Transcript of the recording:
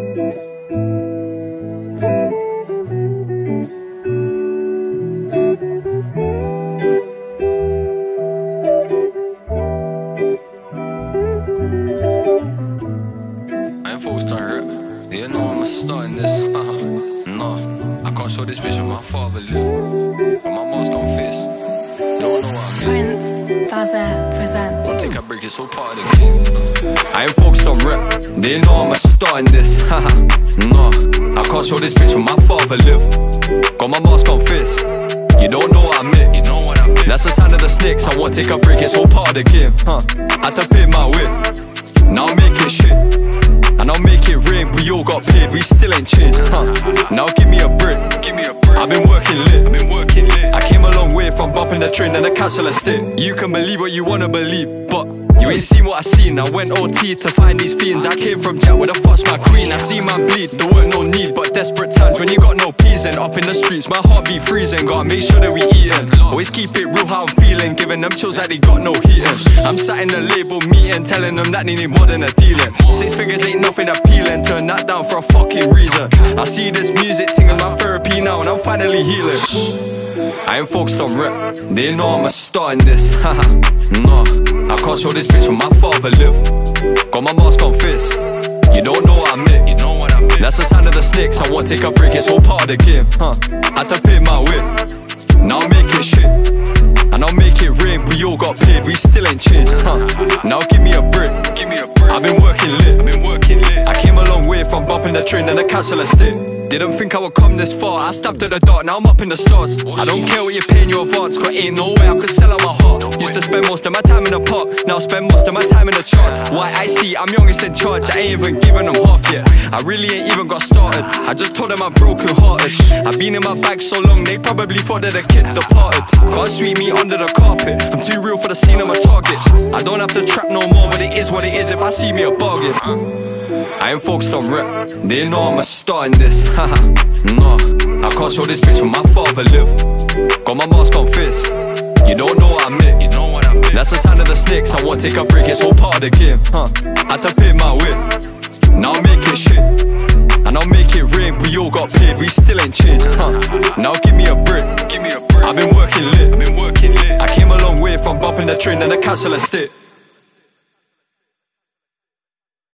Folks don't hurt. You know I'm starting this. No, I can't show this bitch where my father live. But my mom's gon' face. Don't know what I mean. Prince, Bazza, present. One take a break, it's all part of the game. I ain't focused on rap. They know I'm starting this. No, I can't show this bitch where my father live. Got my mask on face. You don't know what I meant. You know what I meant. That's the sound of the snakes. I won't take a break, it's all part of the game. Had to pay my whip. Now I'm making shit. And I'll make it rain, we all got paid, we still ain't changed. Now give me a break. I've been working lit. I came a long way from bumping the train and the castle estate. You can believe what you wanna believe, but you ain't seen what I seen. I went OT to find these fiends. I came from Jack, where the fuck's my queen? I see man bleed, there weren't no need, but desperate times when you got no peas. And up in the streets, my heart be freezing. Gotta make sure that we eatin'. Always keep it real how I'm feeling, giving them chills like they got no heating. I'm sat in the label meeting, telling them that they need more than a dealing. 6 figures ain't nothing appealing, turn that down for a fucking reason. I see this music thing in my therapy now, and I'm finally healing. I ain't focused on rap, they know I'm starting this. No, I can't show this bitch where my father live. Got my mask on face. You don't know what I meant. You know what I meant. That's the sound of the snakes. I won't take a break, it's all part of the game. Had to pay my whip. Now I'm making shit. And I'll make it rain, we all got paid, we still ain't changed. Now give me a break. I've been working lit. I came a long way from bumping the train and the castle estate. Didn't think I would come this far, I stepped at the dark, now I'm up in the stars. I don't care what you're paying your advance, cause ain't no way I could sell out my heart. Used to spend most of my time in the park, now spend most of my time in the chart. Why I see, I'm youngest in charge, I ain't even giving them half yet. I really ain't even got started, I just told them I'm broken hearted. I've been in my bag so long, they probably thought that the kid departed. Can't sweep me under the carpet, I'm too real for the scene, I'm a target. I don't have to trap no more, but it is what it is if I see me a bargain. I ain't focused on rap, they know I'm starting this. No, I can't show this bitch where my father live. Got my mask on face. You don't know what I meant. You know what I meant. That's the sound of the snakes. I won't take a break, it's all part of the game. Had to pay my whip. Now I'm making shit. And I'll make it rain, we all got paid, we still ain't changed. Now give me a break. I've been working lit. I came a long way from bumping the train and the castle estate.